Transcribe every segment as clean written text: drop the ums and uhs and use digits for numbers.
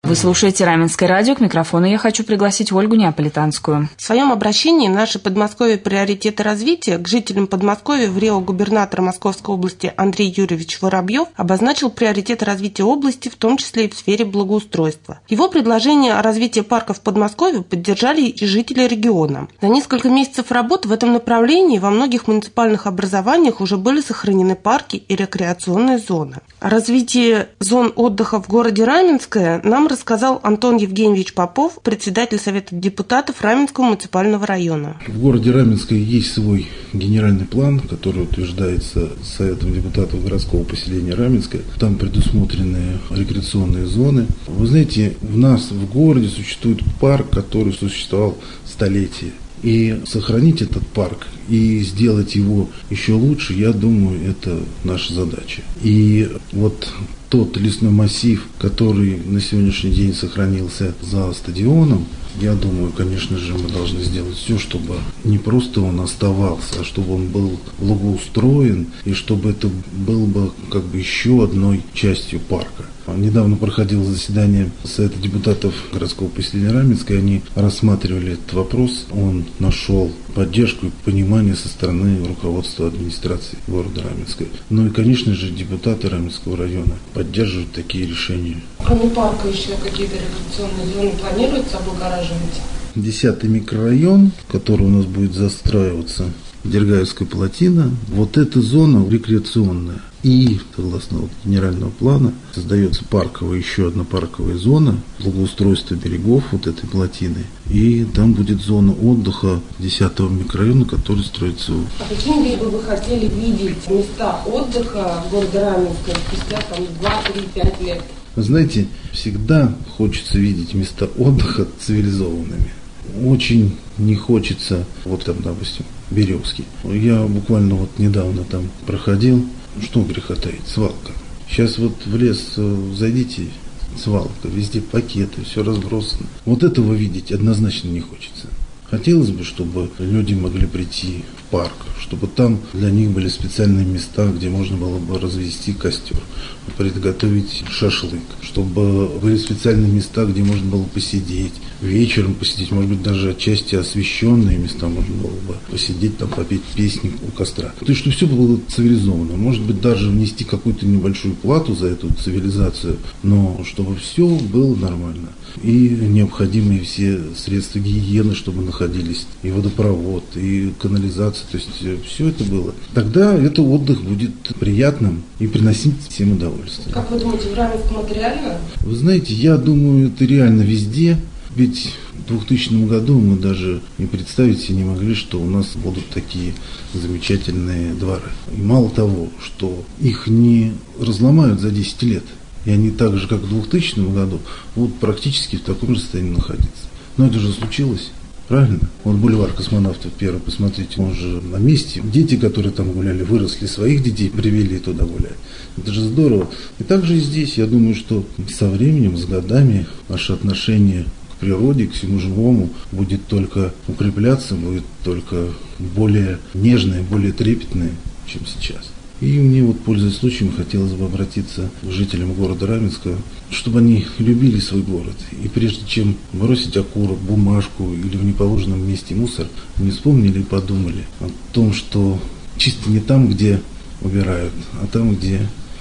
Вы слушаете Раменское радио. К микрофону я хочу пригласить Ольгу Неаполитанскую. В своем обращении «Наше Подмосковье. Приоритеты развития» к жителям Подмосковья в РИО губернатор Московской области Андрей Юрьевич Воробьев обозначил приоритеты развития области, в том числе и в сфере благоустройства. Его предложение о развитии парков в Подмосковье поддержали и жители региона. За несколько месяцев работы в этом направлении во многих муниципальных образованиях уже были сохранены парки и рекреационные зоны. О развитии зон отдыха в городе Раменское нам рассказал Антон Евгеньевич Попов, председатель Совета депутатов Раменского муниципального района. В городе Раменское есть свой генеральный план, который утверждается Советом депутатов городского поселения Раменское. Там предусмотрены рекреационные зоны. Вы знаете, у нас в городе существует парк, который существовал столетия. И сохранить этот парк и сделать его еще лучше, я думаю, это наша задача. И вот тот лесной массив, который на сегодняшний день сохранился за стадионом, я думаю, конечно же, мы должны сделать все, чтобы не просто он оставался, а чтобы он был благоустроен, и чтобы это был бы как бы еще одной частью парка. Недавно проходило заседание Совета депутатов городского поселения Раменское, они рассматривали этот вопрос, он нашел поддержку и понимание со стороны руководства администрации города Раменское. Ну и, конечно же, депутаты Раменского района поддерживают такие решения. Кроме парка еще какие-то рекреационные зоны планируется облагораживать? 10-й микрорайон, который у нас будет застраиваться, Дергаевская плотина, вот эта зона рекреационная. И, согласно генерального плана, создается парковая, еще одна парковая зона, благоустройство берегов вот этой плотины. И там будет зона отдыха 10-го микрорайона, который строится. А какими бы вы хотели видеть места отдыха в городе Раменское спустя 2, 3, 5 лет? Вы знаете, всегда хочется видеть места отдыха цивилизованными. Очень не хочется, вот там, допустим, Березский. Я буквально вот недавно там проходил. Что греха таить, свалка. Сейчас вот в лес зайдите, свалка, везде пакеты, все разбросано. Вот этого видеть однозначно не хочется. Хотелось бы, чтобы люди могли прийти в парк, чтобы там для них были специальные места, где можно было бы развести костер, приготовить шашлык, чтобы были специальные места, где можно было посидеть, вечером посидеть, может быть, даже отчасти освещенные места можно было бы посидеть, там, попеть песни у костра. То есть, чтобы все было цивилизованно. Может быть, даже внести какую-то небольшую плату за эту цивилизацию, но чтобы все было нормально. И необходимые все средства гигиены, чтобы находились, и водопровод, и канализация, то есть все это было. Тогда этот отдых будет приятным и приносить всем удовольствие. Как вы думаете, в Раменском это реально? Вы знаете, я думаю, это реально везде. Ведь в 2000 году мы даже и представить себе не могли, что у нас будут такие замечательные дворы. И мало того, что их не разломают за 10 лет. И они так же, как в 2000 году, будут практически в таком же состоянии находиться. Но это же случилось, правильно? Вот бульвар Космонавтов первый, посмотрите, он же на месте. Дети, которые там гуляли, выросли, своих детей привели туда гулять. Это же здорово. И так же и здесь, я думаю, что со временем, с годами наше отношение к природе, к всему живому будет только укрепляться, будет только более нежное, более трепетное, чем сейчас. И мне вот, пользуясь случаем, хотелось бы обратиться к жителям города Раменского, чтобы они любили свой город. И прежде чем бросить окурок, бумажку или в неположенном месте мусор, они вспомнили и подумали о том, что чисто не там, где убирают, а там, где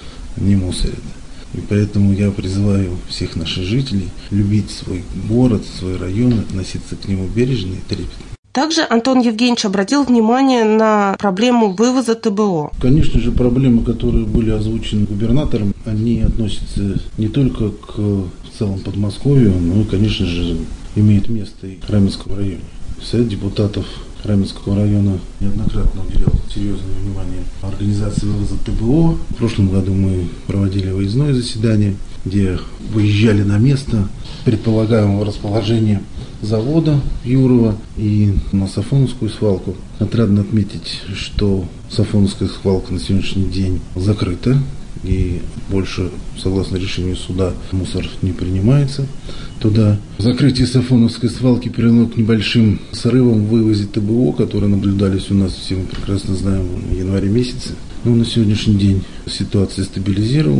не мусорят. И поэтому я призываю всех наших жителей любить свой город, свой район, относиться к нему бережно и трепетно. Также Антон Евгеньевич обратил внимание на проблему вывоза ТБО. Конечно же, проблемы, которые были озвучены губернатором, они относятся не только к в целом Подмосковью, но и, конечно же, имеют место и в Раменском районе. Совет депутатов Раменского района неоднократно уделял серьезное внимание организации вывоза ТБО. В прошлом году мы проводили выездное заседание, где выезжали на место предполагаемого расположения завода Юрова и на Сафоновскую свалку. Отрадно отметить, что Сафоновская свалка на сегодняшний день закрыта, и больше, согласно решению суда, мусор не принимается туда. Закрытие Сафоновской свалки привело к небольшим срывам в вывозе ТБО, которые наблюдались у нас, все мы прекрасно знаем, в январе месяце. Но на сегодняшний день ситуация стабилизировалась,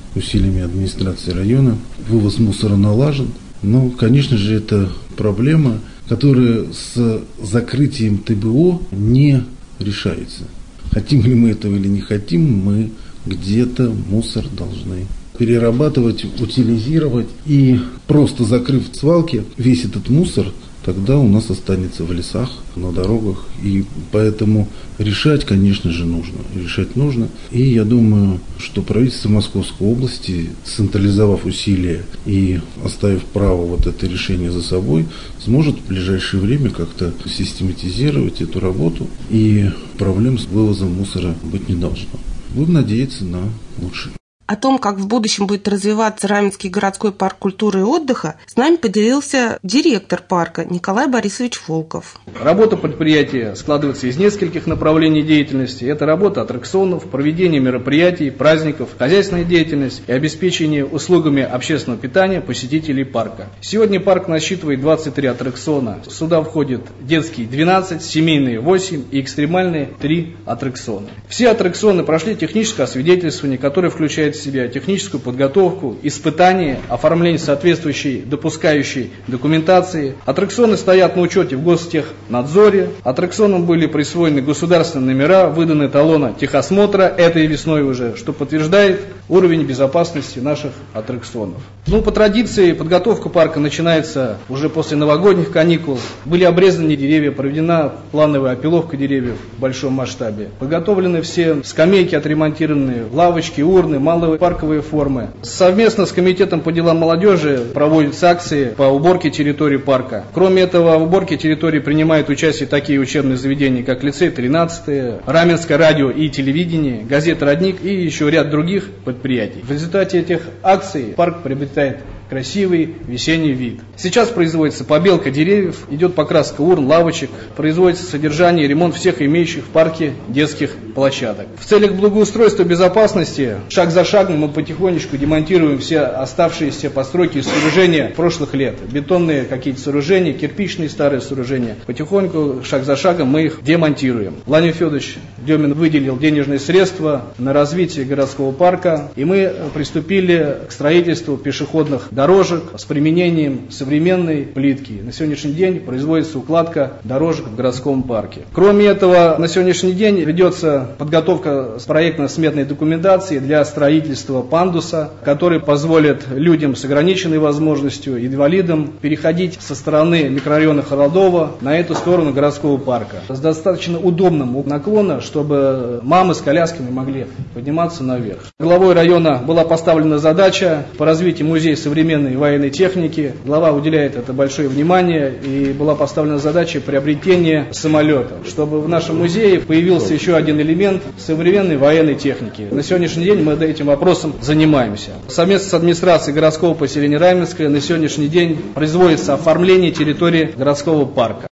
усилиями администрации района. Вывоз мусора налажен. Но, конечно же, это проблема, которая с закрытием ТБО не решается. Хотим ли мы этого или не хотим, мы где-то мусор должны перерабатывать, утилизировать. И просто закрыв свалки, весь этот мусор тогда у нас останется в лесах, на дорогах. И поэтому решать, конечно же, нужно. Решать нужно. И я думаю, что правительство Московской области, централизовав усилия и оставив право вот это решение за собой, сможет в ближайшее время как-то систематизировать эту работу. И проблем с вывозом мусора быть не должно. Будем надеяться на лучшее. О том, как в будущем будет развиваться Раменский городской парк культуры и отдыха, с нами поделился директор парка Николай Борисович Волков. Работа предприятия складывается из нескольких направлений деятельности. Это работа аттракционов, проведение мероприятий, праздников, хозяйственная деятельность и обеспечение услугами общественного питания посетителей парка. Сегодня парк насчитывает 23 аттракциона. Сюда входят детские 12, семейные 8 и экстремальные 3 аттракциона. Все аттракционы прошли техническое освидетельствование, которое включает в себя техническую подготовку, испытания, оформление соответствующей допускающей документации. Аттракционы стоят на учете в Гостехнадзоре. Аттракционам были присвоены государственные номера, выданы талоны техосмотра этой весной уже, что подтверждает уровень безопасности наших аттракционов. По традиции подготовка парка начинается уже после новогодних каникул. Были обрезаны деревья, проведена плановая опиловка деревьев в большом масштабе. Подготовлены все скамейки, отремонтированные, лавочки, урны, малые парковые формы. Совместно с Комитетом по делам молодежи проводятся акции по уборке территории парка. Кроме этого, в уборке территории принимают участие такие учебные заведения, как лицей 13, Раменское радио и телевидение, газета «Родник» и еще ряд других предприятий. В результате этих акций парк приобретает красивый весенний вид. Сейчас производится побелка деревьев, идет покраска урн, лавочек, производится содержание и ремонт всех имеющих в парке детских площадок. В целях благоустройства и безопасности шаг за шагом мы потихонечку демонтируем все оставшиеся постройки и сооружения прошлых лет. Бетонные какие-то сооружения, кирпичные старые сооружения. Потихоньку, шаг за шагом мы их демонтируем. Владимир Федорович Демин выделил денежные средства на развитие городского парка, и мы приступили к строительству пешеходных дорожек с применением современной плитки. На сегодняшний день производится укладка дорожек в городском парке. Кроме этого, на сегодняшний день ведется подготовка проектно-сметной документации для строительства пандуса, который позволит людям с ограниченной возможностью, инвалидам, переходить со стороны микрорайона Холодова на эту сторону городского парка. С достаточно удобным наклоном, чтобы мамы с колясками могли подниматься наверх. Главой района была поставлена задача по развитию музея современной военной техники. Глава уделяет это большое внимание, и была поставлена задача приобретения самолета, чтобы в нашем музее появился еще один элемент современной военной техники. На сегодняшний день мы этим вопросом занимаемся. Совместно с администрацией городского поселения Раменское на сегодняшний день производится оформление территории городского парка.